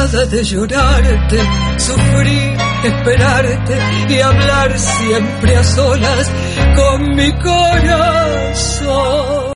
cansada de llorarte, sufrir, esperarte y hablar siempre a solas con mi corazón.